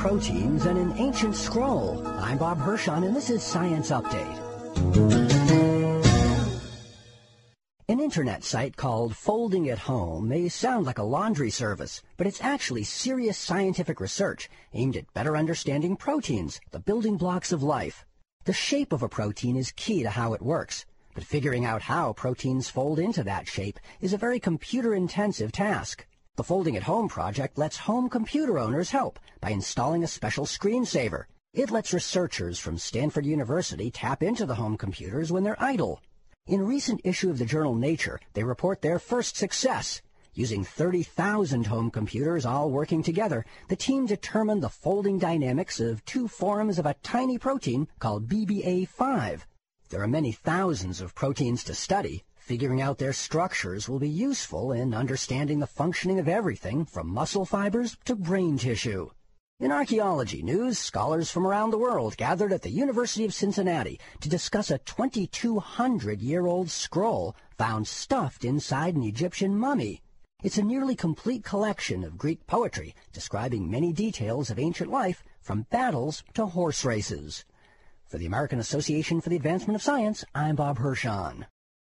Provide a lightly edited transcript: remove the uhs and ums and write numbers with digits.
proteins and an ancient scroll. I'm Bob Hirschon, and this is Science Update. An internet site called Folding at Home may sound like a laundry service, but it's actually serious scientific research aimed at better understanding proteins, the building blocks of life. The shape of a protein is key to how it works, but figuring out how proteins fold into that shape is a very computer-intensive task. The Folding at Home project lets home computer owners help by installing a special screensaver. It lets researchers from Stanford University tap into the home computers when they're idle. In a recent issue of the journal Nature, they report their first success. Using 30,000 home computers all working together, the team determined the folding dynamics of two forms of a tiny protein called BBA5. There are many thousands of proteins to study. Figuring out their structures will be useful in understanding the functioning of everything from muscle fibers to brain tissue. In archaeology news, scholars from around the world gathered at the University of Cincinnati to discuss a 2,200-year-old scroll found stuffed inside an Egyptian mummy. It's a nearly complete collection of Greek poetry describing many details of ancient life, from battles to horse races. For the American Association for the Advancement of Science, I'm Bob Hirschon.